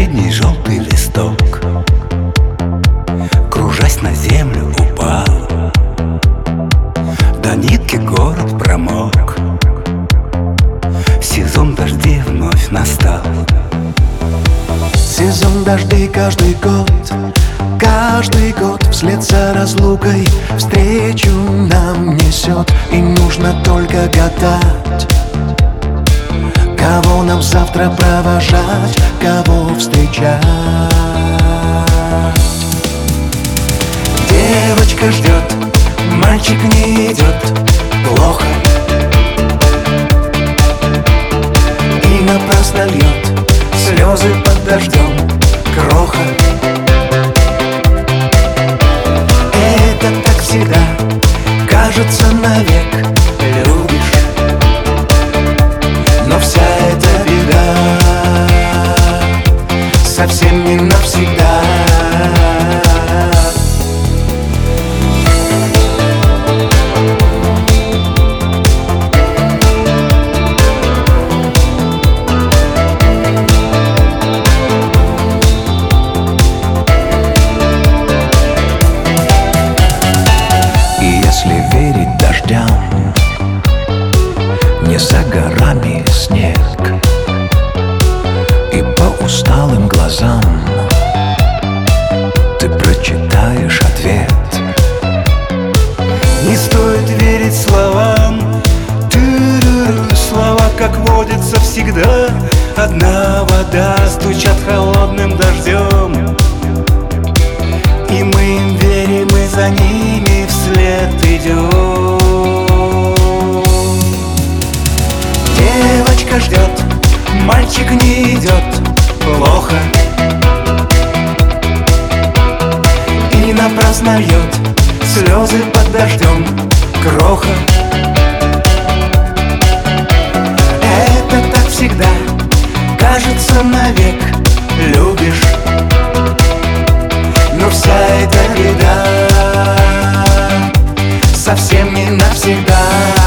последний желтый листок, кружась на землю, упал. До нитки город промок, сезон дождей вновь настал. Сезон дождей каждый год вслед за разлукой встречу нам несет. И нужно только гадать, кого нам завтра провожать, кого встречать. Девочка ждет, мальчик не идет, плохо. И напрасно льет слезы под дождем кроха. Это так всегда, кажется, навек любишь, но вся эта беда совсем не навсегда. Не за горами снег, и по усталым глазам ты прочитаешь ответ. Не стоит верить словам, слова, как водится, всегда одна вода, стучат холодным дождем. И мы им верим, и за ними вслед идем. Девочка ждет, мальчик не идет, плохо. И напрасно льет слезы под дождем кроха. Это так всегда, кажется, навек любишь, но вся эта беда совсем не навсегда.